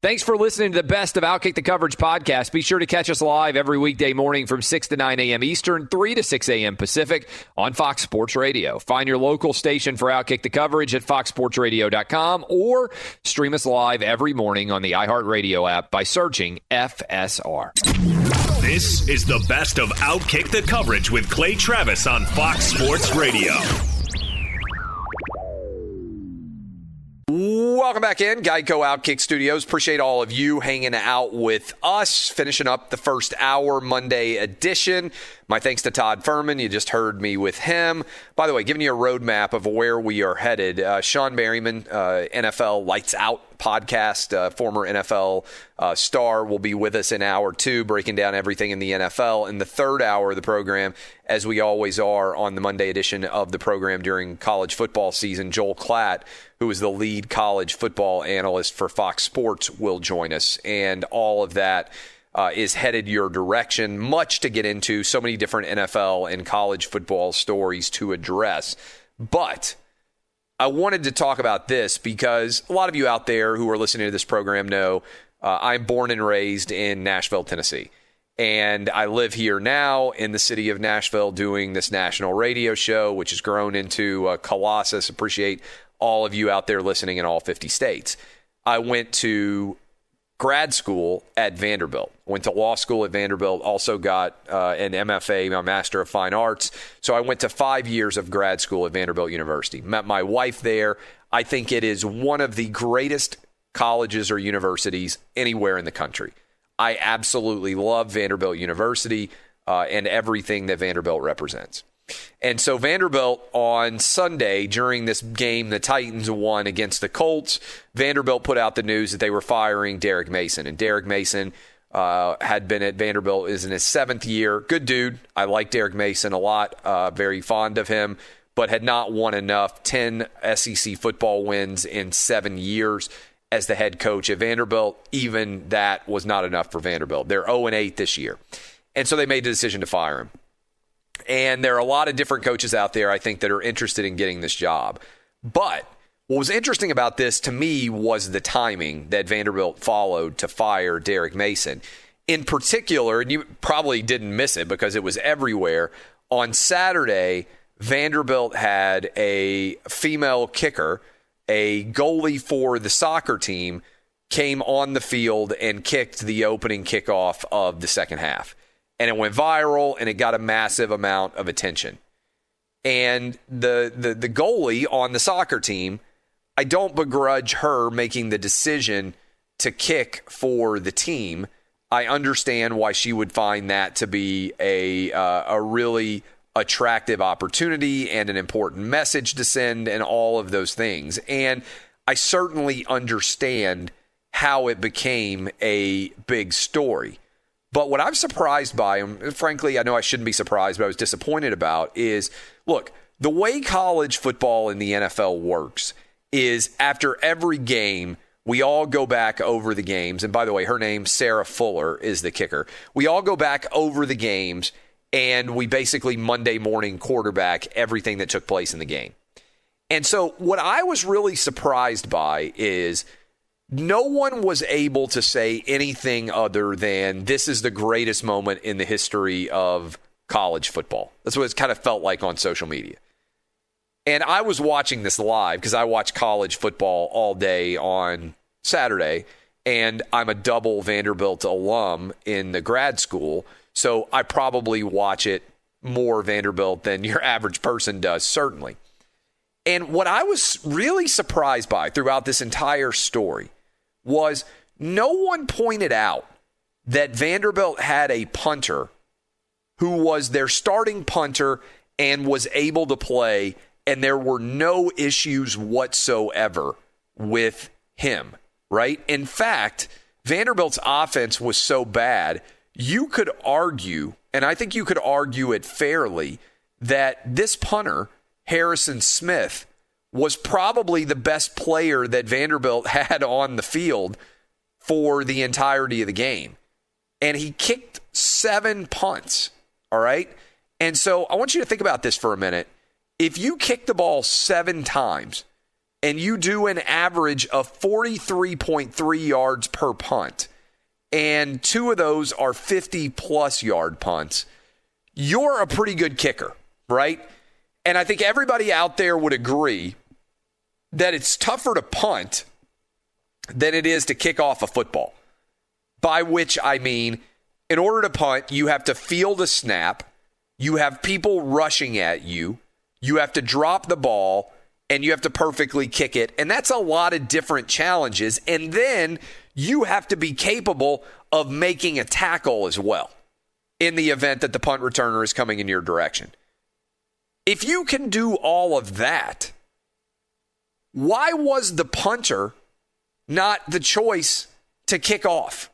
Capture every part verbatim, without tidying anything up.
Thanks for listening to the best of Outkick the Coverage podcast. Be sure to catch us live every weekday morning from six to nine a.m. Eastern, three to six a.m. Pacific on Fox Sports Radio. Find your local station for Outkick the Coverage at fox sports radio dot com or stream us live every morning on the iHeartRadio app by searching F S R. This is the best of Outkick the Coverage with Clay Travis on Fox Sports Radio. Welcome back in, Geico Outkick Studios. Appreciate all of you hanging out with us, finishing up the first hour Monday edition. My thanks to Todd Furman. You just heard me with him. By the way, giving you a roadmap of where we are headed. Uh, Sean Berryman, uh, N F L Lights Out podcast, uh, former N F L uh, star, will be with us in hour two, breaking down everything in the N F L. In the third hour of the program, as we always are on the Monday edition of the program during college football season, Joel Klatt, who is the lead college football analyst for Fox Sports, will join us. And all of that uh, is headed your direction. Much to get into, so many different N F L and college football stories to address. But I wanted to talk about this because a lot of you out there who are listening to this program know uh, I'm born and raised in Nashville, Tennessee. And I live here now in the city of Nashville doing this national radio show, which has grown into a colossus. Appreciate all of you out there listening in all fifty states. I went to grad school at Vanderbilt, went to law school at Vanderbilt, also got uh, an M F A, my Master of Fine Arts. So I went to five years of grad school at Vanderbilt University. Met my wife there. I think it is one of the greatest colleges or universities anywhere in the country. I absolutely love Vanderbilt University uh, and everything that Vanderbilt represents. And so Vanderbilt on Sunday, during this game the Titans won against the Colts, Vanderbilt put out the news that they were firing Derek Mason. And Derek Mason uh, had been at Vanderbilt, is in his seventh year. Good dude. I like Derek Mason a lot. Uh, very fond of him, but had not won enough. ten S E C football wins in seven years as the head coach at Vanderbilt. Even that was not enough for Vanderbilt. They're oh and eight this year. And so they made the decision to fire him. And there are a lot of different coaches out there, I think, that are interested in getting this job. But what was interesting about this to me was the timing that Vanderbilt followed to fire Derek Mason. In particular, and you probably didn't miss it because it was everywhere, on Saturday, Vanderbilt had a female kicker, a goalie for the soccer team, came on the field and kicked the opening kickoff of the second half. And it went viral, and it got a massive amount of attention. And the, the the goalie on the soccer team, I don't begrudge her making the decision to kick for the team. I understand why she would find that to be a uh, a really attractive opportunity and an important message to send and all of those things. And I certainly understand how it became a big story. But what I'm surprised by, and frankly, I know I shouldn't be surprised, but I was disappointed about, is, look, the way college football in the N F L works is after every game, we all go back over the games. And by the way, her name, Sarah Fuller, is the kicker. We all go back over the games, and we basically Monday morning quarterback everything that took place in the game. And so what I was really surprised by is no one was able to say anything other than this is the greatest moment in the history of college football. That's what it's kind of felt like on social media. And I was watching this live because I watch college football all day on Saturday, and I'm a double Vanderbilt alum in the grad school, so I probably watch it more Vanderbilt than your average person does, certainly. And what I was really surprised by throughout this entire story was no one pointed out that Vanderbilt had a punter who was their starting punter and was able to play, and there were no issues whatsoever with him, right? In fact, Vanderbilt's offense was so bad, you could argue, and I think you could argue it fairly, that this punter, Harrison Smith, was probably the best player that Vanderbilt had on the field for the entirety of the game. And he kicked seven punts, all right? And so I want you to think about this for a minute. If you kick the ball seven times and you do an average of forty-three point three yards per punt, and two of those are fifty-plus yard punts, you're a pretty good kicker, right? And I think everybody out there would agree that it's tougher to punt than it is to kick off a football. By which I mean, in order to punt, you have to field a snap, you have people rushing at you, you have to drop the ball, and you have to perfectly kick it. And that's a lot of different challenges. And then you have to be capable of making a tackle as well in the event that the punt returner is coming in your direction. If you can do all of that, why was the punter not the choice to kick off?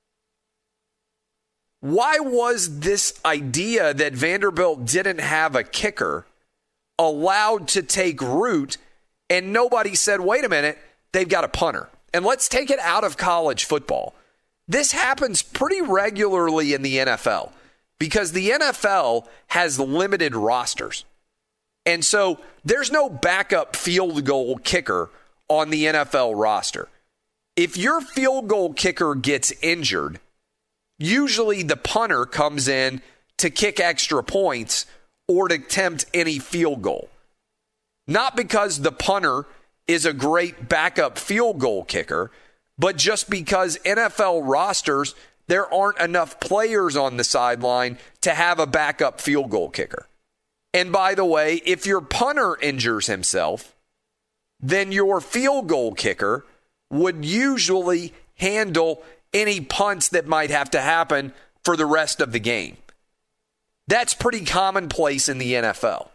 Why was this idea that Vanderbilt didn't have a kicker allowed to take root and nobody said, wait a minute, they've got a punter? And let's take it out of college football. This happens pretty regularly in the N F L because the N F L has limited rosters. And so there's no backup field goal kicker on the N F L roster. If your field goal kicker gets injured, usually the punter comes in to kick extra points or to attempt any field goal. Not because the punter is a great backup field goal kicker, but just because N F L rosters, there aren't enough players on the sideline to have a backup field goal kicker. And by the way, if your punter injures himself, then your field goal kicker would usually handle any punts that might have to happen for the rest of the game. That's pretty commonplace in the N F L.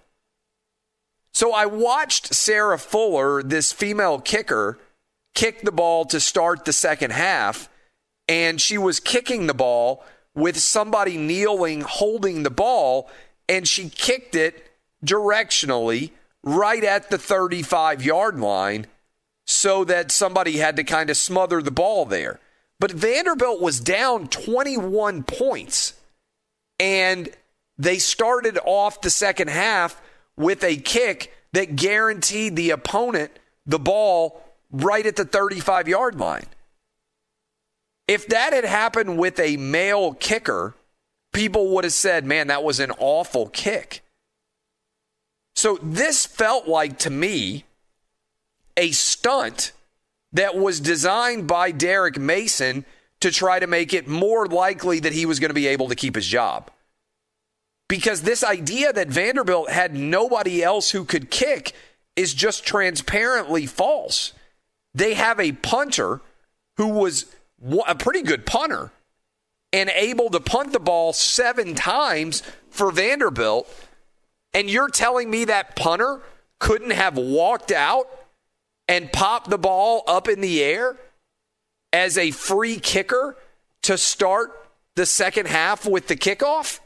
So I watched Sarah Fuller, this female kicker, kick the ball to start the second half, and she was kicking the ball with somebody kneeling, holding the ball, and she kicked it directionally right at the thirty-five-yard line so that somebody had to kind of smother the ball there. But Vanderbilt was down twenty-one points, and they started off the second half with a kick that guaranteed the opponent the ball right at the thirty-five-yard line. If that had happened with a male kicker, people would have said, man, that was an awful kick. So this felt like, to me, a stunt that was designed by Derek Mason to try to make it more likely that he was going to be able to keep his job. Because this idea that Vanderbilt had nobody else who could kick is just transparently false. They have a punter who was a pretty good punter and able to punt the ball seven times for Vanderbilt. And you're telling me that punter couldn't have walked out and popped the ball up in the air as a free kicker to start the second half with the kickoff?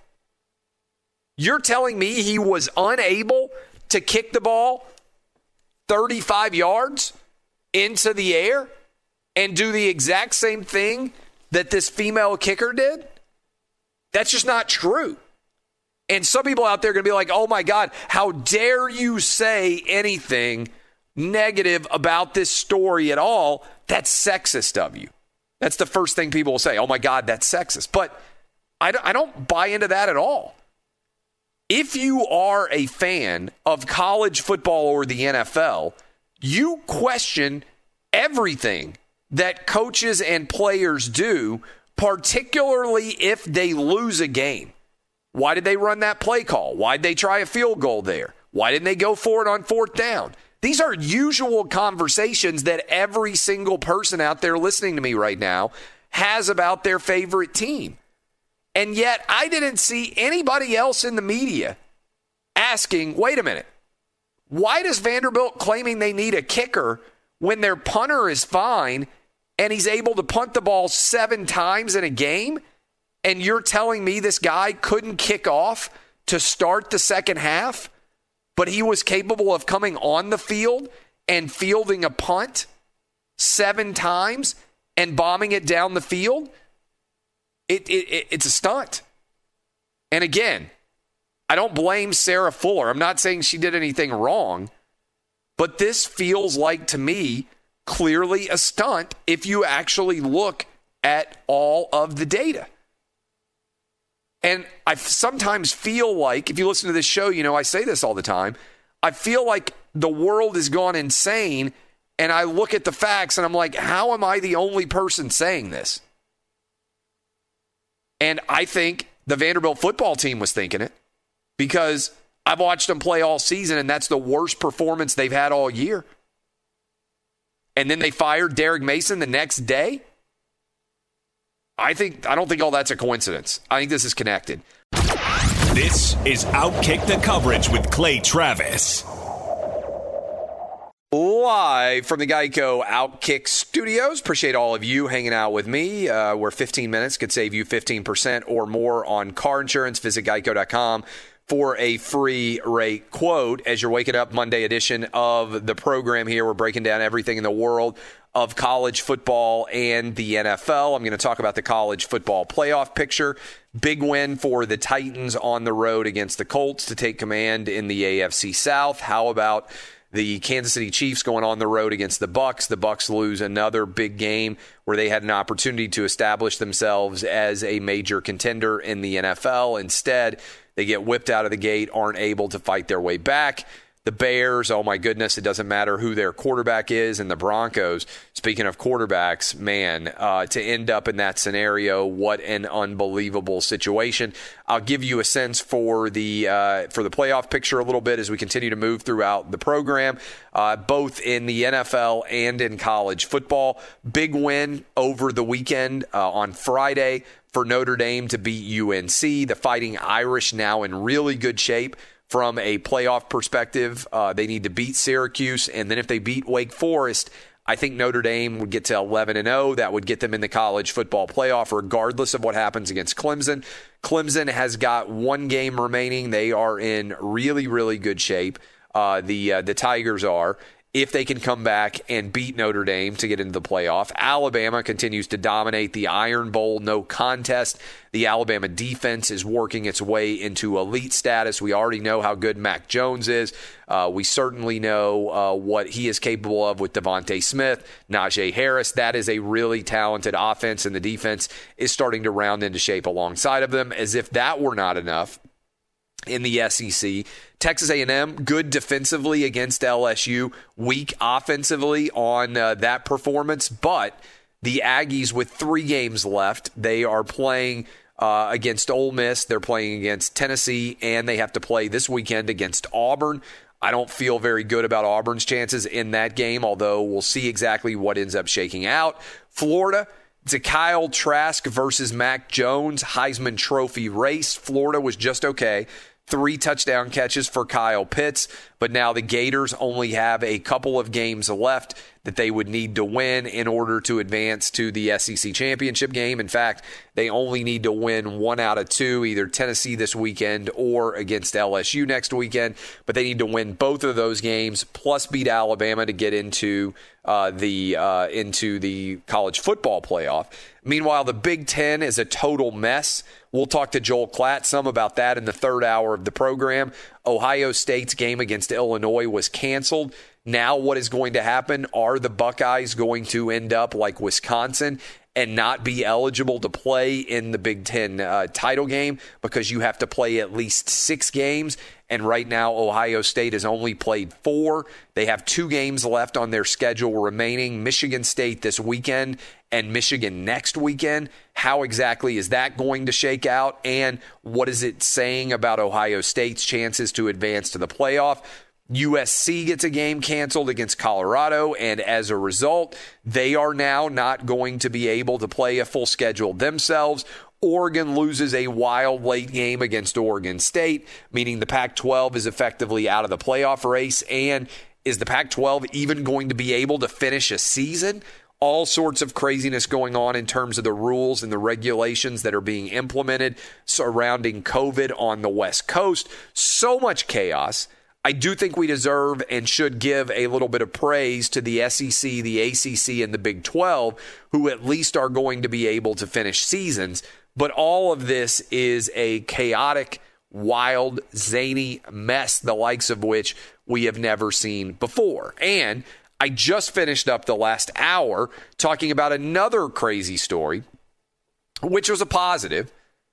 You're telling me he was unable to kick the ball thirty-five yards into the air and do the exact same thing that this female kicker did? That's just not true. And some people out there are going to be like, oh my God, how dare you say anything negative about this story at all? That's sexist of you. That's the first thing people will say. Oh my God, that's sexist. But I don't, I don't buy into that at all. If you are a fan of college football or the N F L, you question everything that coaches and players do, particularly if they lose a game. Why did they run that play call? Why did they try a field goal there? Why didn't they go for it on fourth down? These are usual conversations that every single person out there listening to me right now has about their favorite team. And yet I didn't see anybody else in the media asking, wait a minute, why does Vanderbilt claiming they need a kicker when their punter is fine and he's able to punt the ball seven times in a game? And you're telling me this guy couldn't kick off to start the second half, but he was capable of coming on the field and fielding a punt seven times and bombing it down the field? It, it, it's a stunt. And again, I don't blame Sarah Fuller. I'm not saying she did anything wrong. But this feels like, to me, clearly a stunt if you actually look at all of the data. And I sometimes feel like, if you listen to this show, you know, I say this all the time, I feel like the world has gone insane, and I look at the facts and I'm like, how am I the only person saying this? And I think the Vanderbilt football team was thinking it, because I've watched them play all season, and that's the worst performance they've had all year. And then they fired Derek Mason the next day. I think I don't think all that's a coincidence. I think this is connected. This is Outkick the Coverage with Clay Travis. Live from the Geico Outkick Studios. Appreciate all of you hanging out with me, uh, where fifteen minutes could save you fifteen percent or more on car insurance. Visit geico dot com for a free rate quote. As you're waking up, Monday edition of the program here, we're breaking down everything in the world of college football and the N F L. I'm going to talk about the college football playoff picture. Big win for the Titans on the road against the Colts to take command in the A F C South. How about the Kansas City Chiefs going on the road against the Bucs? The Bucs lose another big game where they had an opportunity to establish themselves as a major contender in the N F L. Instead, they get whipped out of the gate, aren't able to fight their way back. The Bears, oh my goodness, it doesn't matter who their quarterback is. And the Broncos, speaking of quarterbacks, man, uh, to end up in that scenario, what an unbelievable situation. I'll give you a sense for the uh, for the playoff picture a little bit as we continue to move throughout the program, uh, both in the N F L and in college football. Big win over the weekend uh, on Friday for Notre Dame to beat U N C. The Fighting Irish now in really good shape from a playoff perspective. Uh, they need to beat Syracuse, and then if they beat Wake Forest, I think Notre Dame would get to eleven and oh. That would get them in the college football playoff, regardless of what happens against Clemson. Clemson has got one game remaining. They are in really, really good shape. Uh, the uh, the Tigers are, if they can come back and beat Notre Dame to get into the playoff. Alabama continues to dominate the Iron Bowl, no contest. The Alabama defense is working its way into elite status. We already know how good Mac Jones is. Uh, we certainly know uh, what he is capable of with Devontae Smith, Najee Harris. That is a really talented offense, and the defense is starting to round into shape alongside of them. As if that were not enough, in the S E C, Texas A and M, good defensively against L S U, weak offensively on uh, that performance. But the Aggies, with three games left, they are playing uh, against Ole Miss, they're playing against Tennessee, and they have to play this weekend against Auburn. I don't feel very good about Auburn's chances in that game, although we'll see exactly what ends up shaking out. Florida, it's a Kyle Trask versus Mac Jones Heisman Trophy race. Florida was just okay. Three touchdown catches for Kyle Pitts, but now the Gators only have a couple of games left that they would need to win in order to advance to the S E C championship game. In fact, they only need to win one out of two, either Tennessee this weekend or against L S U next weekend. But they need to win both of those games, plus beat Alabama to get into uh, the uh, into the college football playoff. Meanwhile, the Big Ten is a total mess. We'll talk to Joel Klatt some about that in the third hour of the program. Ohio State's game against Illinois was canceled. Now what is going to happen? Are the Buckeyes going to end up like Wisconsin and not be eligible to play in the Big Ten uh, title game because you have to play at least six games? And right now, Ohio State has only played four. They have two games left on their schedule remaining. Michigan State this weekend and Michigan next weekend. How exactly is that going to shake out? And what is it saying about Ohio State's chances to advance to the playoff? U S C gets a game canceled against Colorado, and as a result, they are now not going to be able to play a full schedule themselves. Oregon loses a wild late game against Oregon State, meaning the Pac twelve is effectively out of the playoff race. And is the Pac twelve even going to be able to finish a season? All sorts of craziness going on in terms of the rules and the regulations that are being implemented surrounding COVID on the West Coast. So much chaos. I do think we deserve and should give a little bit of praise to the S E C, the A C C, and the Big twelve, who at least are going to be able to finish seasons. But all of this is a chaotic, wild, zany mess, the likes of which we have never seen before. And I just finished up the last hour talking about another crazy story, which was a positive,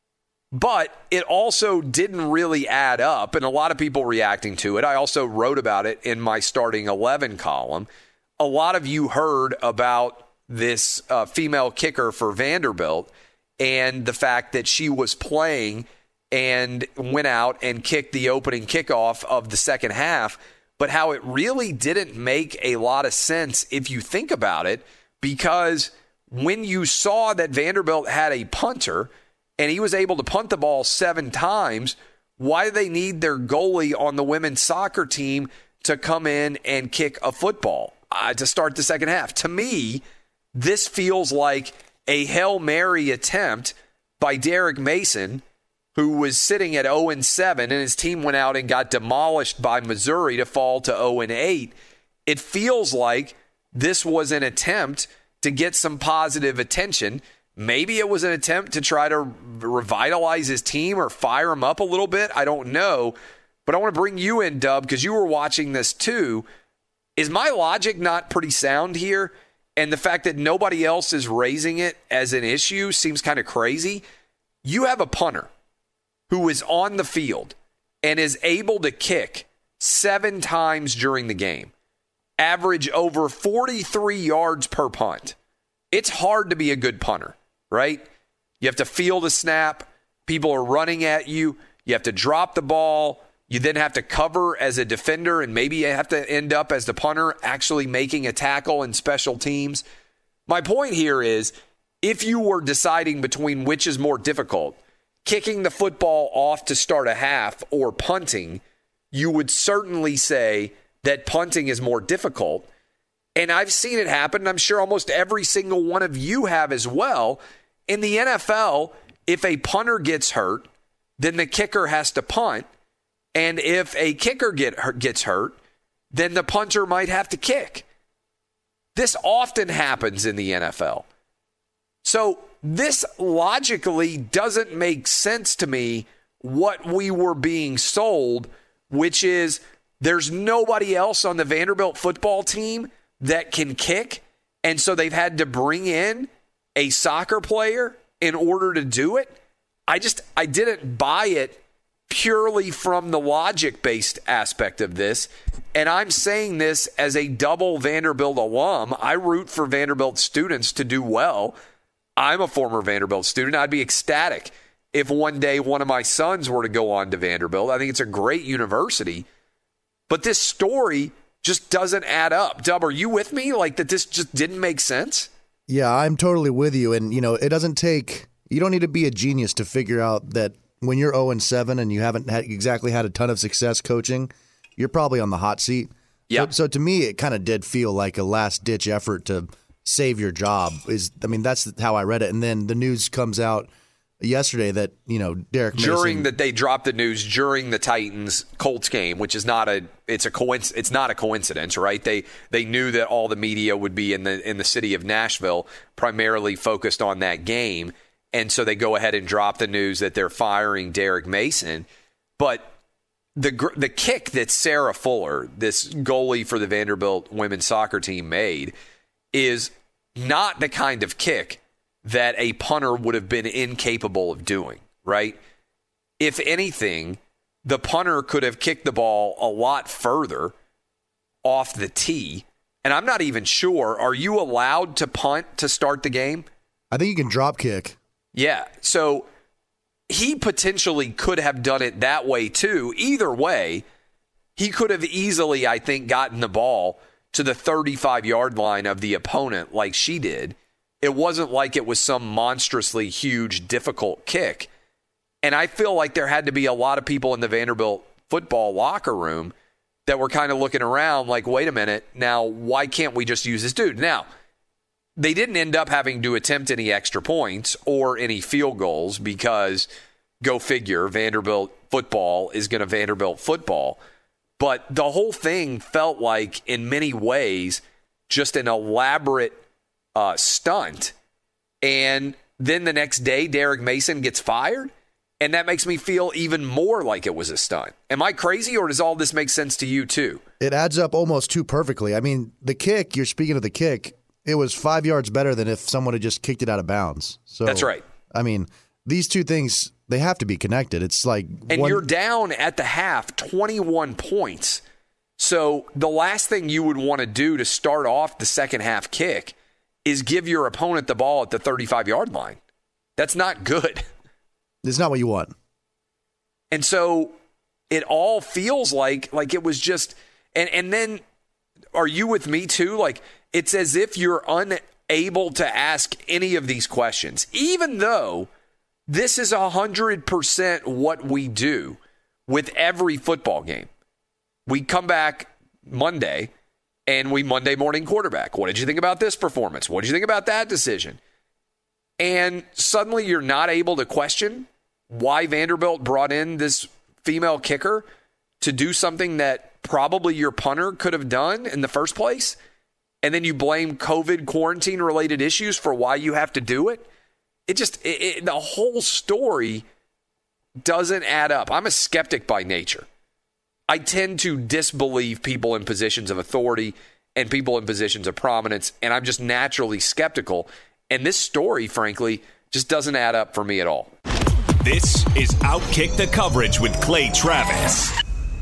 but it also didn't really add up, and a lot of people reacting to it. I also wrote about it in my starting eleven column. A lot of you heard about this uh, female kicker for Vanderbilt and the fact that she was playing and went out and kicked the opening kickoff of the second half, but how it really didn't make a lot of sense if you think about it, because when you saw that Vanderbilt had a punter and he was able to punt the ball seven times, why do they need their goalie on the women's soccer team to come in and kick a football uh, to start the second half? To me, this feels like a Hail Mary attempt by Derek Mason, who was sitting at oh and seven, and his team went out and got demolished by Missouri to fall to oh and eight. It feels like this was an attempt to get some positive attention. Maybe it was an attempt to try to revitalize his team or fire him up a little bit. I don't know. But I want to bring you in, Dub, because you were watching this too. Is my logic not pretty sound here? And the fact that nobody else is raising it as an issue seems kind of crazy. You have a punter who is on the field and is able to kick seven times during the game, average over forty-three yards per punt. It's hard to be a good punter, right? You have to field a snap. People are running at you. You have to drop the ball. You then have to cover as a defender, and maybe you have to end up as the punter actually making a tackle in special teams. My point here is, if you were deciding between which is more difficult, kicking the football off to start a half or punting, you would certainly say that punting is more difficult. And I've seen it happen, and I'm sure almost every single one of you have as well. In the N F L, if a punter gets hurt, then the kicker has to punt. And if a kicker get hurt, gets hurt, then the punter might have to kick. This often happens in the N F L. So this logically doesn't make sense to me, what we were being sold, which is there's nobody else on the Vanderbilt football team that can kick, and so they've had to bring in a soccer player in order to do it. I just, I didn't buy it purely from the logic-based aspect of this, and I'm saying this as a double Vanderbilt alum. I root for Vanderbilt students to do well. I'm a former Vanderbilt student. I'd be ecstatic if one day one of my sons were to go on to Vanderbilt. I think it's a great university. But this story just doesn't add up. Dub, are you with me? Like, that this just didn't make sense? Yeah, I'm totally with you. And, you know, it doesn't take – you don't need to be a genius to figure out that when you're oh and seven and you haven't had exactly had a ton of success coaching, you're probably on the hot seat. Yeah. So, so to me, it kind of did feel like a last-ditch effort to – save your job. Is I mean, that's how I read it. And then the news comes out yesterday that, you know, Derek Mason, during that they dropped the news during the Titans Colts game, which is not a it's a coinc- it's not a coincidence, right? They they knew that all the media would be in the in the city of Nashville, primarily focused on that game, and so they go ahead and drop the news that they're firing Derek Mason. But the the kick that Sarah Fuller, this goalie for the Vanderbilt women's soccer team, made is not the kind of kick that a punter would have been incapable of doing, right? If anything, the punter could have kicked the ball a lot further off the tee. And I'm not even sure, are you allowed to punt to start the game? I think you can drop kick. Yeah, so he potentially could have done it that way too. Either way, he could have easily, I think, gotten the ball to the thirty-five-yard line of the opponent like she did. It wasn't like it was some monstrously huge, difficult kick. And I feel like there had to be a lot of people in the Vanderbilt football locker room that were kind of looking around like, wait a minute, now why can't we just use this dude? Now, they didn't end up having to attempt any extra points or any field goals because, go figure, Vanderbilt football is going to Vanderbilt football. But the whole thing felt like, in many ways, just an elaborate uh, stunt. And then the next day, Derek Mason gets fired. And that makes me feel even more like it was a stunt. Am I crazy, or does all this make sense to you too? It adds up almost too perfectly. I mean, the kick, you're speaking of the kick, it was five yards better than if someone had just kicked it out of bounds. So that's right. I mean, these two things, they have to be connected. It's like And one- you're down at the half twenty-one points. So the last thing you would want to do to start off the second half kick is give your opponent the ball at the thirty-five-yard line. That's not good. It's not what you want. And so it all feels like like it was just and and then are you with me too? Like it's as if you're unable to ask any of these questions, even though this is one hundred percent what we do with every football game. We come back Monday and we Monday morning quarterback. What did you think about this performance? What did you think about that decision? And suddenly you're not able to question why Vanderbilt brought in this female kicker to do something that probably your punter could have done in the first place. And then you blame COVID quarantine related issues for why you have to do it. It just, it, it, the whole story doesn't add up. I'm a skeptic by nature. I tend to disbelieve people in positions of authority and people in positions of prominence, and I'm just naturally skeptical. And this story, frankly, just doesn't add up for me at all. This is Outkick the Coverage with Clay Travis.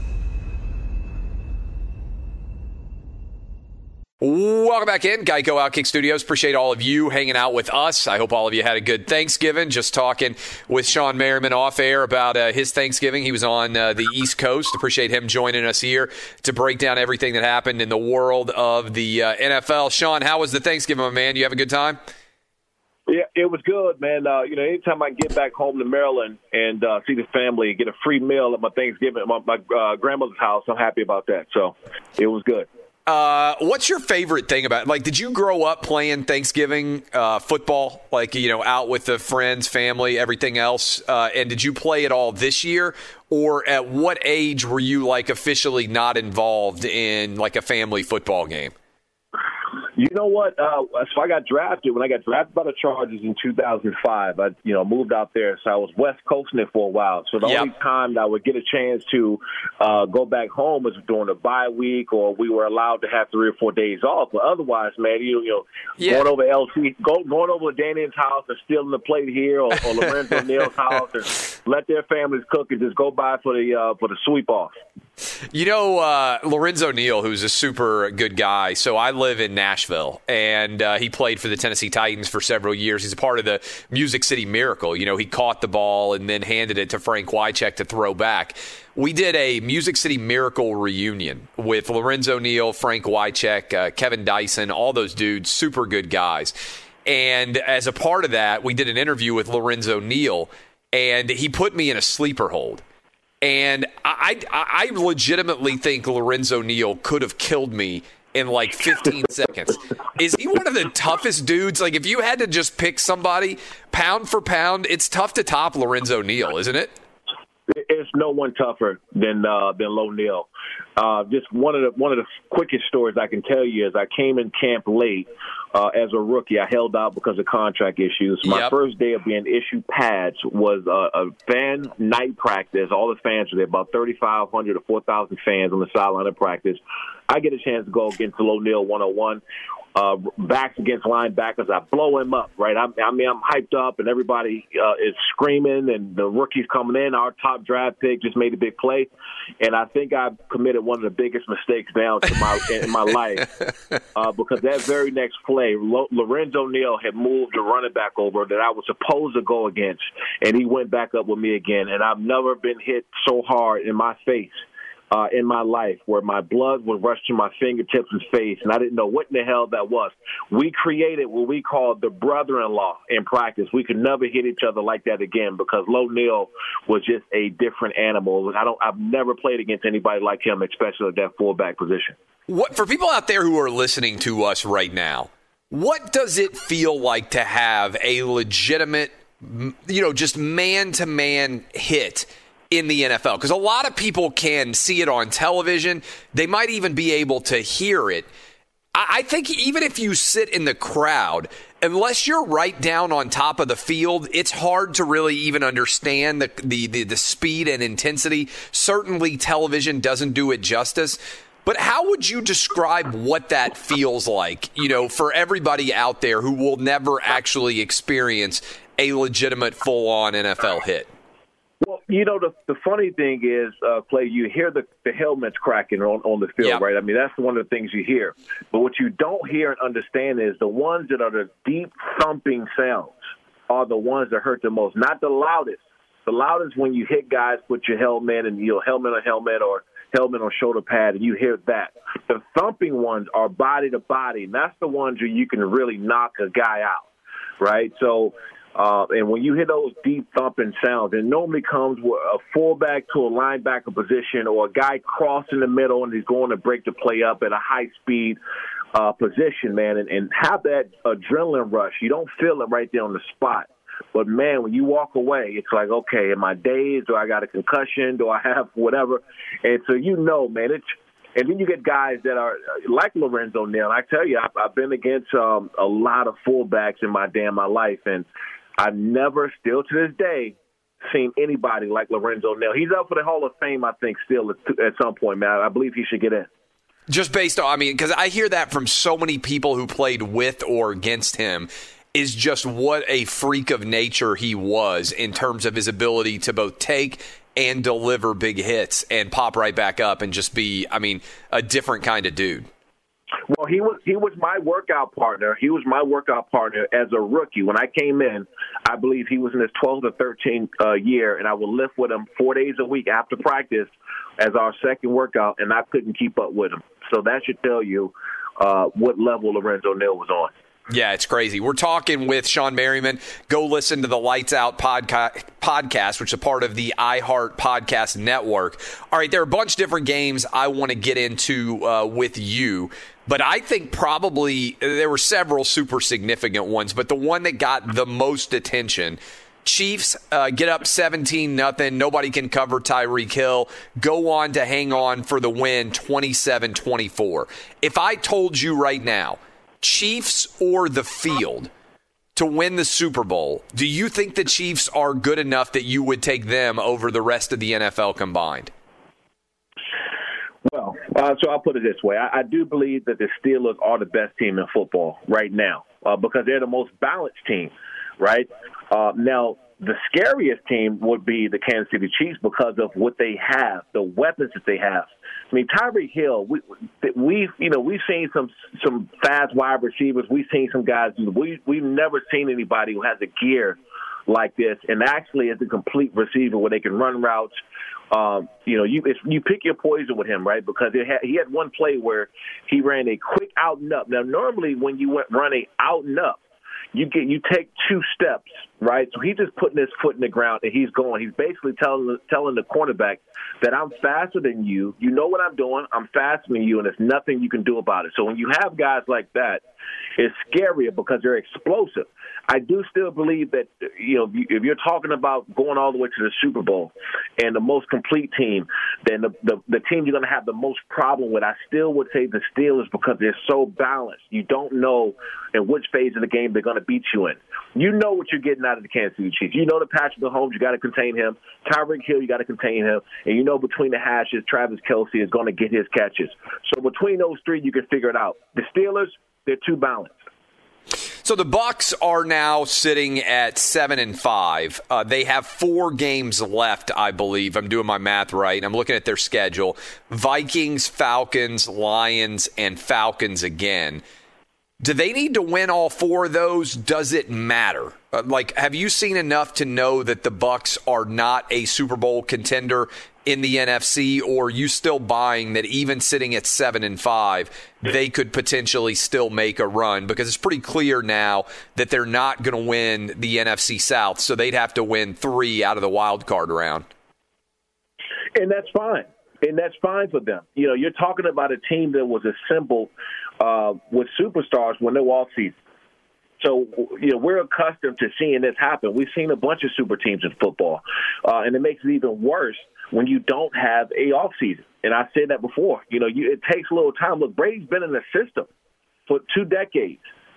Welcome back in, Geico Outkick Studios. Appreciate all of you hanging out with us. I hope all of you had a good Thanksgiving. Just talking with Sean Merriman off air about uh, his Thanksgiving. He was on uh, the East Coast. Appreciate him joining us here to break down everything that happened in the world of the uh, N F L. Sean, how was the Thanksgiving, my man? You have a good time? Yeah, it was good, man. Uh, you know, anytime I can get back home to Maryland and uh, see the family, get a free meal at my Thanksgiving at my, my uh, grandmother's house, I'm happy about that. So it was good. Uh, what's your favorite thing about it? Like, did you grow up playing Thanksgiving uh, football, like, you know, out with the friends, family, everything else? Uh, and did you play it all this year? Or at what age were you, like, officially not involved in, like, a family football game? You know what? Uh, so I got drafted. When I got drafted by the Chargers in two thousand five, I, you know, moved out there. So I was West Coasting it for a while. So the yep. only time that I would get a chance to uh, go back home was during the bye week, or we were allowed to have three or four days off. But otherwise, man, you, you know, yeah. going over L C, go, going over to Daniel's house and stealing the plate here, or, or Lorenzo Neal's house, and let their families cook and just go by for the uh, for the sweep off. You know, uh, Lorenzo Neal, who's a super good guy. So I live in Nashville, and uh, he played for the Tennessee Titans for several years. He's a part of the Music City Miracle. You know, he caught the ball and then handed it to Frank Wycheck to throw back. We did a Music City Miracle reunion with Lorenzo Neal, Frank Wycheck, uh, Kevin Dyson, all those dudes, super good guys. And as a part of that, we did an interview with Lorenzo Neal, and he put me in a sleeper hold. And I, I, I legitimately think Lorenzo Neal could have killed me in like fifteen seconds. Is he one of the toughest dudes? Like, if you had to just pick somebody, pound for pound, it's tough to top Lorenzo Neal, isn't it? It's no one tougher than uh, than Lo Neal. Uh, just one of the one of the quickest stories I can tell you is I came in camp late uh, as a rookie. I held out because of contract issues. My yep. first day of being issued pads was a, a fan night practice. All the fans were there, about thirty-five hundred to four thousand fans on the sideline of practice. I get a chance to go against Lo Neal one oh one. Uh, backs against linebackers, I blow him up, right? I, I mean, I'm hyped up, and everybody uh, is screaming, and the rookie's coming in. Our top draft pick just made a big play, and I think I committed one of the biggest mistakes down to my in my life uh, because that very next play, Lo- Lorenzo Neal had moved the running back over that I was supposed to go against, and he went back up with me again, and I've never been hit so hard in my face Uh, in my life, where my blood would rush to my fingertips and face, and I didn't know what in the hell that was. We created what we called the brother-in-law in practice. We could never hit each other like that again because Lo Neal was just a different animal. I don't, I've never played against anybody like him, especially at that fullback position. What for people out there who are listening to us right now? What does it feel like to have a legitimate, you know, just man-to-man hit in the N F L? Because a lot of people can see it on television. They might even be able to hear it. I think even if you sit in the crowd, unless you're right down on top of the field, it's hard to really even understand the, the, the, the speed and intensity. Certainly television doesn't do it justice. But how would you describe what that feels like, you know, for everybody out there who will never actually experience a legitimate full-on N F L hit? Well, you know, the the funny thing is, uh, Clay, you hear the, the helmets cracking on, on the field, yep. right? I mean, that's one of the things you hear. But what you don't hear and understand is the ones that are the deep thumping sounds are the ones that hurt the most, not the loudest. The loudest when you hit guys, put your helmet and, you know, helmet on helmet or helmet on shoulder pad, and you hear that. The thumping ones are body to body, and that's the ones where you can really knock a guy out, right? So, uh, and when you hear those deep thumping sounds, it normally comes with a fullback to a linebacker position or a guy crossing the middle and he's going to break the play up at a high-speed uh, position, man, and, and have that adrenaline rush. You don't feel it right there on the spot. But, man, when you walk away, it's like, okay, am I dazed? Do I got a concussion? Do I have whatever? And so you know, man, it's – and then you get guys that are like Lorenzo Neal. I tell you, I've, I've been against um, a lot of fullbacks in my damn my life, and I've never, still to this day, seen anybody like Lorenzo Neal. He's up for the Hall of Fame, I think, still at, at some point, man. I believe he should get in. Just based on – I mean, because I hear that from so many people who played with or against him, is just what a freak of nature he was in terms of his ability to both take and deliver big hits and pop right back up and just be, I mean, a different kind of dude. Well, he was he was my workout partner. He was my workout partner as a rookie. When I came in, I believe he was in his twelfth or thirteenth uh, year, and I would lift with him four days a week after practice as our second workout, and I couldn't keep up with him. So that should tell you uh, what level Lorenzo Neal was on. Yeah, it's crazy. We're talking with Shawne Merriman. Go listen to the Lights Out podca- podcast, which is a part of the iHeart Podcast Network. All right, there are a bunch of different games I want to get into uh, with you, but I think probably there were several super significant ones, but the one that got the most attention, Chiefs uh, get up seventeen nothing. Nobody can cover Tyreek Hill. Go on to hang on for the win, twenty-seven twenty-four. If I told you right now, Chiefs or the field to win the Super Bowl, do you think the Chiefs are good enough that you would take them over the rest of the N F L combined? Well, uh, so I'll put it this way. I, I do believe that the Steelers are the best team in football right now uh, because they're the most balanced team, right? Uh, now, the scariest team would be the Kansas City Chiefs because of what they have, the weapons that they have. I mean, Tyreek Hill, we, we've you know we've seen some some fast wide receivers. We've seen some guys. We we've never seen anybody who has a gear like this, and actually is a complete receiver where they can run routes. Um, you know, you it's, you pick your poison with him, right? Because it had, he had one play where he ran a quick out and up. Now, normally when you went run a out and up, you get you take two steps, right? So he's just putting his foot in the ground and he's going. He's basically telling telling the cornerback that I'm faster than you. You know what I'm doing. I'm faster than you, and there's nothing you can do about it. So when you have guys like that, it's scarier because they're explosive. I do still believe that, you know, if you're talking about going all the way to the Super Bowl and the most complete team, then the the, the team you're going to have the most problem with, I still would say the Steelers because they're so balanced. You don't know in which phase of the game they're going to beat you in. You know what you're getting out of the Kansas City Chiefs. You know that Patrick Mahomes, you got to contain him. Tyreek Hill, you got to contain him. And you know between the hashes, Travis Kelce is going to get his catches. So between those three, you can figure it out. The Steelers, they're too balanced. So the Bucs are now sitting at seven and five. Uh, they have four games left, I believe. I'm doing my math right. I'm looking at their schedule: Vikings, Falcons, Lions, and Falcons again. Do they need to win all four of those? Does it matter? Uh, like, have you seen enough to know that the Bucs are not a Super Bowl contender in the N F C, or are you still buying that even sitting at seven and five, they could potentially still make a run? Because it's pretty clear now that they're not going to win the N F C South, so they'd have to win three out of the wild card round. And that's fine. And that's fine for them. You know, you're talking about a team that was assembled uh, with superstars when they were off season. So, you know, we're accustomed to seeing this happen. We've seen a bunch of super teams in football, uh, and it makes it even worse when you don't have a off season. And I said that before. You know, you, it takes a little time. Look, Brady's been in the system for two decades.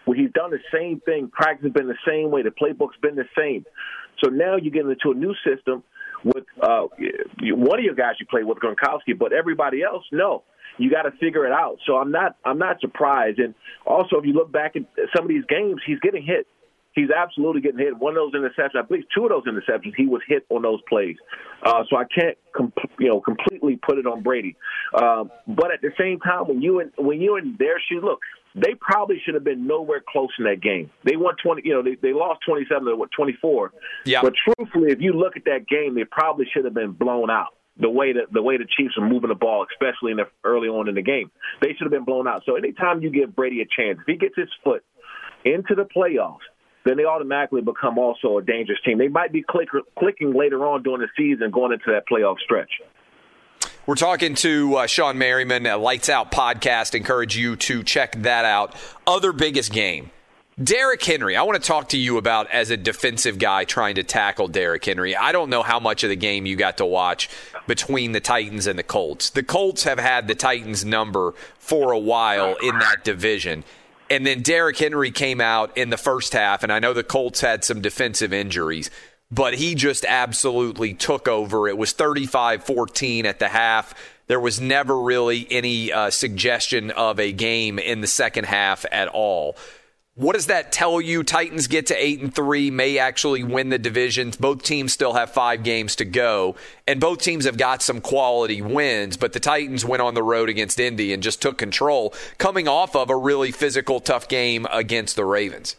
where he's done the same thing. Practice has been the same way. The playbook's been the same. So now you get into a new system with uh, one of your guys you play with, Gronkowski, but everybody else, no. You got to figure it out. So I'm not I'm not surprised. And also, if you look back at some of these games, he's getting hit. He's absolutely getting hit. One of those interceptions, I believe two of those interceptions, he was hit on those plays. Uh, so I can't, com- you know, completely put it on Brady. Uh, but at the same time, when you in, when you're in their shoes, look, they probably should have been nowhere close in that game. They won twenty, you know, they, they lost twenty-seven to what twenty-four. Yeah. But truthfully, if you look at that game, they probably should have been blown out. The way that the way the Chiefs are moving the ball, especially in the, early on in the game, they should have been blown out. So anytime you give Brady a chance, if he gets his foot into the playoffs, then they automatically become also a dangerous team. They might be click, clicking later on during the season going into that playoff stretch. We're talking to uh, Shawne Merriman, a Lights Out podcast. Encourage you to check that out. Other biggest game. Derrick Henry, I want to talk to you about as a defensive guy trying to tackle Derrick Henry. I don't know how much of the game you got to watch between the Titans and the Colts. The Colts have had the Titans' number for a while in that division. And then Derrick Henry came out in the first half, and I know the Colts had some defensive injuries, but he just absolutely took over. It was thirty-five fourteen at the half. There was never really any uh, suggestion of a game in the second half at all. What does that tell you? Titans get to eight and three, may actually win the division. Both teams still have five games to go, and both teams have got some quality wins, but the Titans went on the road against Indy and just took control, coming off of a really physical, tough game against the Ravens.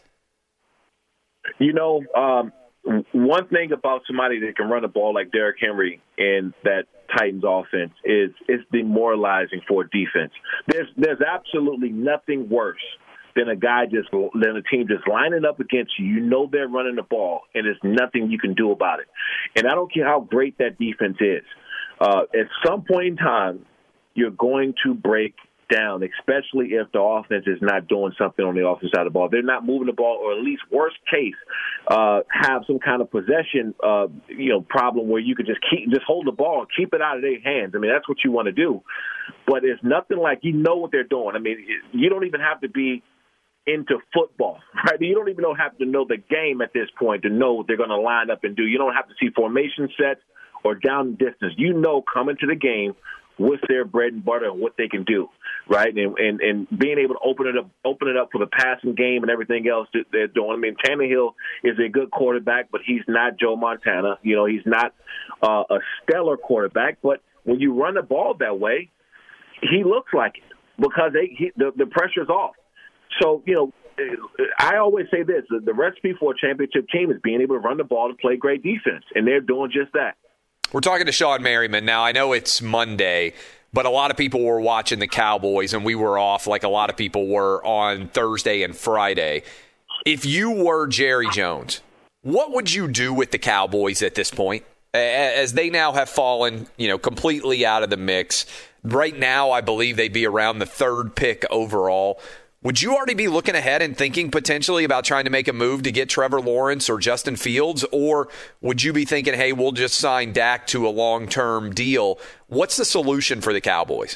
You know, um, one thing about somebody that can run the ball like Derrick Henry in that Titans offense is it's demoralizing for a defense. There's there's absolutely nothing worse than a guy just than a team just lining up against you. You know they're running the ball, and there's nothing you can do about it. And I don't care how great that defense is. Uh, at some point in time, you're going to break down, especially if the offense is not doing something on the offensive side of the ball. They're not moving the ball, or at least worst case, uh, have some kind of possession, uh, you know, problem where you could just keep just hold the ball and keep it out of their hands. I mean, that's what you want to do. But it's nothing like you know what they're doing. I mean, you don't even have to be into football, right? You don't even know, have to know the game at this point to know what they're going to line up and do. You don't have to see formation sets or down distance. You know coming to the game what's their bread and butter and what they can do, right? And, and and being able to open it up, open it up for the passing game and everything else that they're doing. I mean, Tannehill is a good quarterback, but he's not Joe Montana. You know, he's not uh, a stellar quarterback. But when you run the ball that way, he looks like it because they, he, the, the pressure's off. So, you know, I always say this, the recipe for a championship team is being able to run the ball and play great defense, and they're doing just that. We're talking to Shawne Merriman. Now, I know it's Monday, but a lot of people were watching the Cowboys, and we were off like a lot of people were on Thursday and Friday. If you were Jerry Jones, what would you do with the Cowboys at this point? As they now have fallen, you know, completely out of the mix. Right now, I believe they'd be around the third pick overall. Would you already be looking ahead and thinking potentially about trying to make a move to get Trevor Lawrence or Justin Fields? Or would you be thinking, hey, we'll just sign Dak to a long-term deal? What's the solution for the Cowboys?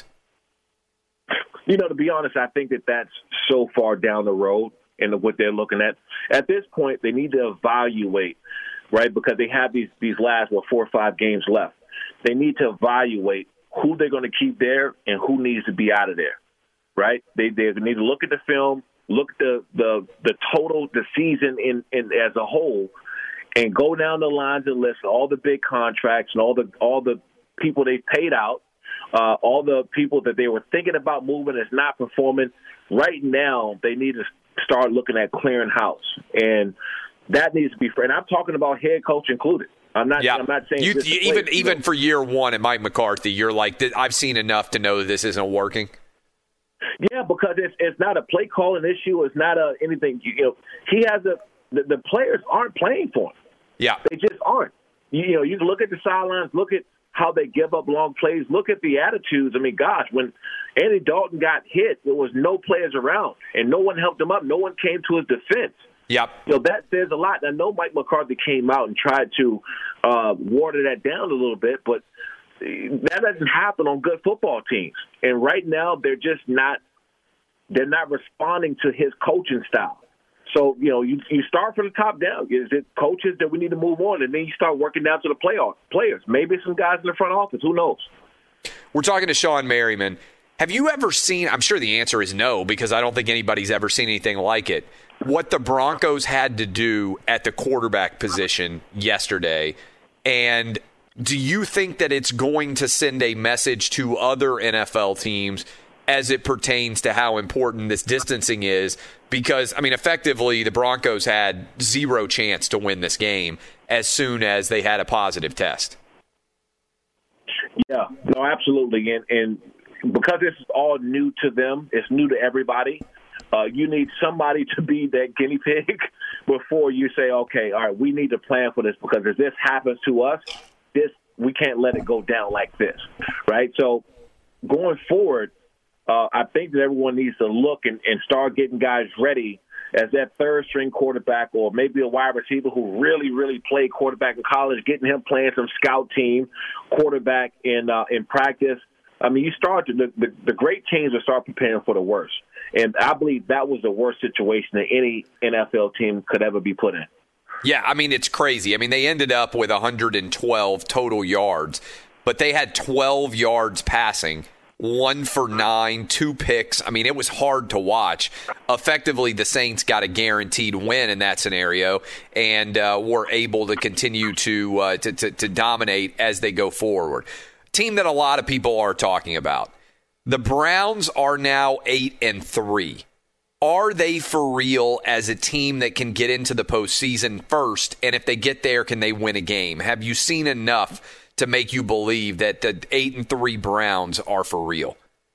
You know, to be honest, I think that that's so far down the road in what they're looking at. At this point, they need to evaluate, right, because they have these, these last, what, four or five games left. They need to evaluate who they're going to keep there and who needs to be out of there. Right? They they need to look at the film, look at the the, the total, the season in, in as a whole, and go down the lines and list all the big contracts and all the all the people they paid out, uh, all the people that they were thinking about moving that's not performing. Right now, they need to start looking at clearing house, and that needs to be fair. And I'm talking about head coach included. I'm not. Yeah. I'm not saying you, you, even place, even you know. For year one at Mike McCarthy, you're like, I've seen enough to know that this isn't working. Yeah, because it's it's not a play calling issue. It's not a anything. You know, he has a the, the players aren't playing for him. Yeah, they just aren't. You, you know, you can look at the sidelines, look at how they give up long plays, look at the attitudes. I mean, gosh, when Andy Dalton got hit, there was no players around, and no one helped him up. No one came to his defense. Yep. You know, that says a lot. I know Mike McCarthy came out and tried to uh, water that down a little bit, but that doesn't happen on good football teams. And right now, they're just not they're not responding to his coaching style. So, you know, you, you start from the top down. Is it coaches that we need to move on? And then you start working down to the playoff players. Maybe some guys in the front office. Who knows? We're talking to Shawne Merriman. Have you ever seen, I'm sure the answer is no, because I don't think anybody's ever seen anything like it, what the Broncos had to do at the quarterback position yesterday? And do you think that it's going to send a message to other N F L teams as it pertains to how important this distancing is? Because, I mean, effectively, the Broncos had zero chance to win this game as soon as they had a positive test. Yeah, no, absolutely. And, and because this is all new to them, it's new to everybody, uh, you need somebody to be that guinea pig before you say, okay, all right, we need to plan for this, because if this happens to us, this we can't let it go down like this, right? So going forward, Uh, I think that everyone needs to look and, and start getting guys ready as that third-string quarterback, or maybe a wide receiver who really, really played quarterback in college, getting him playing some scout team quarterback in uh, in practice. I mean, you start to, the, the, the great teams will start preparing for the worst. And I believe that was the worst situation that any N F L team could ever be put in. Yeah, I mean, it's crazy. I mean, they ended up with one hundred twelve total yards, but they had twelve yards passing. One for nine, two picks. I mean, it was hard to watch. Effectively, the Saints got a guaranteed win in that scenario, and uh, were able to continue to, uh, to, to to dominate as they go forward. Team that a lot of people are talking about. The Browns are now eight and three. Are they for real as a team that can get into the postseason first? And if they get there, can they win a game? Have you seen enough to make you believe that the eight and three Browns are for real?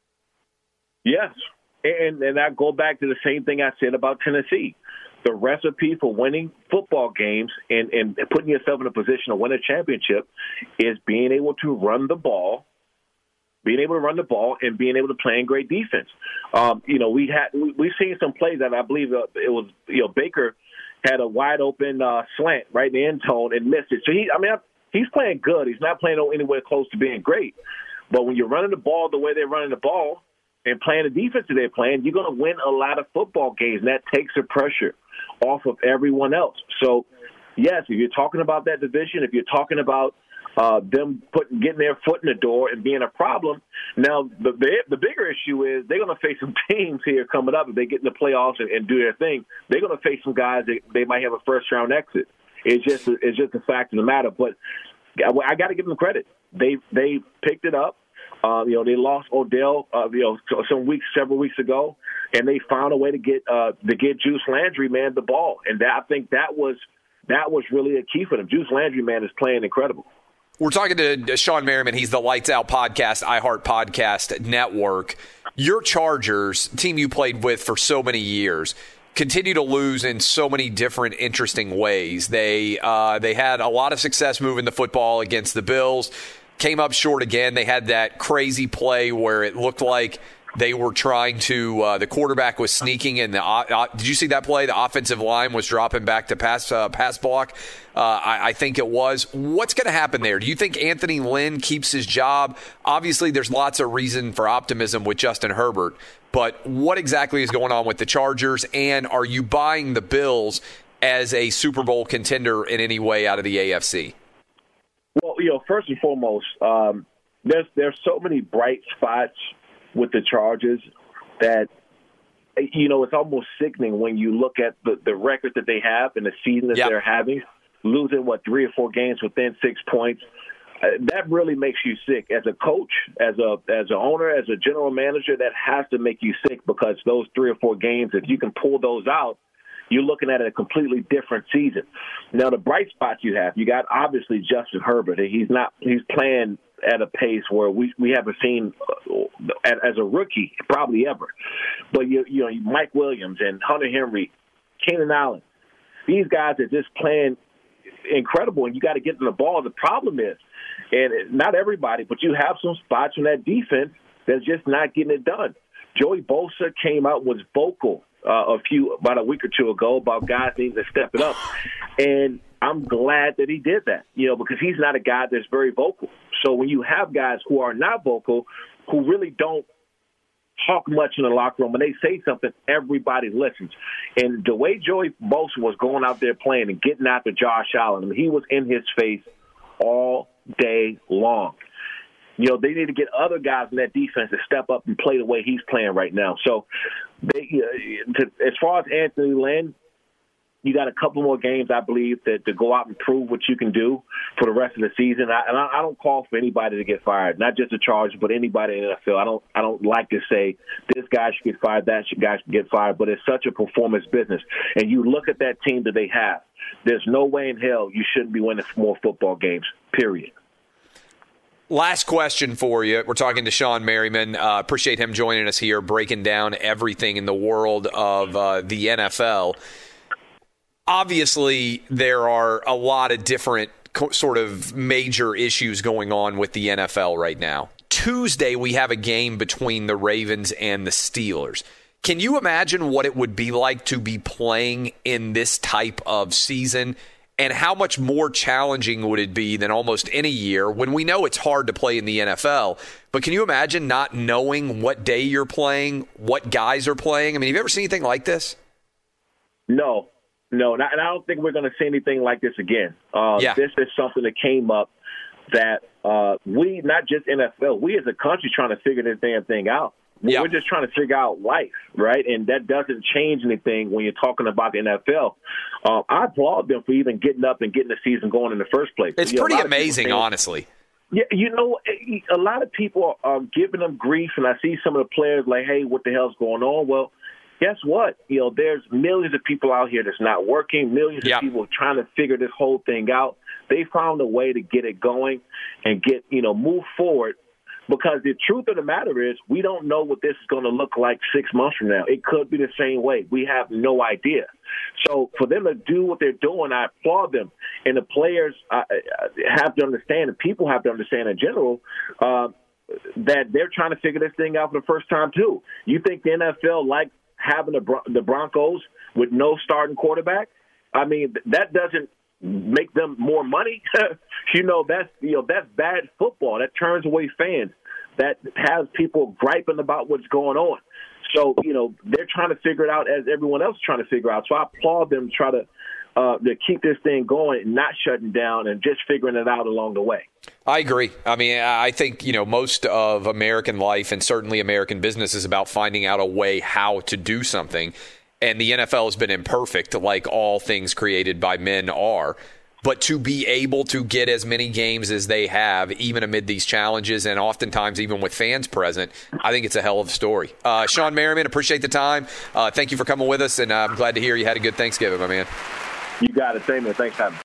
Yes, and and I go back to the same thing I said about Tennessee. The recipe for winning football games and, and putting yourself in a position to win a championship is being able to run the ball, being able to run the ball, and being able to play in great defense. Um, you know, we had we, we've seen some plays that I believe uh, it was you know Baker had a wide open uh, slant right in the end zone and missed it. So he, I mean. I, He's playing good. He's not playing anywhere close to being great. But when you're running the ball the way they're running the ball and playing the defense that they're playing, you're going to win a lot of football games. And that takes the pressure off of everyone else. So, yes, if you're talking about that division, if you're talking about uh, them putting getting their foot in the door and being a problem, now the the, the bigger issue is they're going to face some teams here coming up. If they get in the playoffs and, and do their thing, they're going to face some guys that they might have a first-round exit. It's just it's just a fact of the matter. But I got to give them credit. They they picked it up. Uh, you know, they lost Odell. Uh, you know, some weeks, several weeks ago, and they found a way to get uh, to get Juice Landry, man, the ball. And that, I think that was that was really a key for them. Juice Landry, man, is playing incredible. We're talking to Shawne Merriman. He's the Lights Out Podcast, iHeart Podcast Network. Your Chargers, team you played with for so many years, continue to lose in so many different interesting ways. They uh, they had a lot of success moving the football against the Bills, came up short again. They had that crazy play where it looked like they were trying to uh, – the quarterback was sneaking in. the. Uh, did you see that play? The offensive line was dropping back to pass uh, pass block, uh, I, I think it was. What's going to happen there? Do you think Anthony Lynn keeps his job? Obviously, there's lots of reason for optimism with Justin Herbert. But what exactly is going on with the Chargers, and are you buying the Bills as a Super Bowl contender in any way out of the A F C? Well, you know, first and foremost, um, there's there's so many bright spots with the Chargers that, you know, it's almost sickening when you look at the, the record that they have and the season that yep. they're having, losing, what, three or four games within six points. Uh, that really makes you sick as a coach, as a as an owner, as a general manager. That has to make you sick, because those three or four games, if you can pull those out, you're looking at a completely different season. Now, the bright spots you have, you got obviously Justin Herbert. He's not he's playing at a pace where we, we haven't seen uh, as a rookie probably ever. But you you know Mike Williams and Hunter Henry, Keenan Allen, these guys are just playing incredible, and you got to get them the ball. The problem is, and not everybody, but you have some spots in that defense that's just not getting it done. Joey Bosa came out and was vocal uh, a few about a week or two ago about guys needing to step it up, and I'm glad that he did that, you know, because he's not a guy that's very vocal. So when you have guys who are not vocal, who really don't talk much in the locker room. When they say something, everybody listens. And the way Joey Bosa was going out there playing and getting after Josh Allen, I mean, he was in his face all day long. You know, they need to get other guys in that defense to step up and play the way he's playing right now. So, they, uh, to, as far as Anthony Lynn, you got a couple more games, I believe, that to go out and prove what you can do for the rest of the season. I, and I, I don't call for anybody to get fired, not just the Chargers, but anybody in the N F L. I don't, I don't like to say this guy should get fired, that guy should get fired, but it's such a performance business. And you look at that team that they have. There's no way in hell you shouldn't be winning more football games, period. Last question for you. We're talking to Shawne Merriman. Uh, appreciate him joining us here, breaking down everything in the world of uh, the N F L. Obviously, there are a lot of different co- sort of major issues going on with the N F L right now. Tuesday, we have a game between the Ravens and the Steelers. Can you imagine what it would be like to be playing in this type of season? And how much more challenging would it be than almost any year when we know it's hard to play in the N F L? But can you imagine not knowing what day you're playing, what guys are playing? I mean, have you ever seen anything like this? No, no. And I don't think we're going to see anything like this again. Uh, yeah. This is something that came up that uh, we, not just N F L, we as a country trying to figure this damn thing out. Yeah. We're just trying to figure out life, right? And that doesn't change anything when you're talking about the N F L. Uh, I applaud them for even getting up and getting the season going in the first place. It's you know, pretty amazing, think, honestly. Yeah, you know, a lot of people are giving them grief, and I see some of the players like, hey, what the hell's going on? Well, guess what? You know, there's millions of people out here that's not working, millions yep. of people trying to figure this whole thing out. They found a way to get it going and get, you know, move forward. Because the truth of the matter is, we don't know what this is going to look like six months from now. It could be the same way. We have no idea. So for them to do what they're doing, I applaud them. And the players uh, have to understand, and people have to understand in general, uh, that they're trying to figure this thing out for the first time too. You think the N F L likes having the, Bron- the Broncos with no starting quarterback? I mean, that doesn't make them more money. you know, that's you know that's bad football. That turns away fans. That has people griping about what's going on. So, you know, they're trying to figure it out as everyone else is trying to figure out. So I applaud them to try to uh, to keep this thing going and not shutting down and just figuring it out along the way. I agree. I mean, I think, you know, most of American life and certainly American business is about finding out a way how to do something. And the N F L has been imperfect, like all things created by men are. But to be able to get as many games as they have, even amid these challenges, and oftentimes even with fans present, I think it's a hell of a story. Uh, Shawne Merriman, appreciate the time. Uh, thank you for coming with us, and uh, I'm glad to hear you had a good Thanksgiving, my man. You got it. Same here. Thanks, Adam.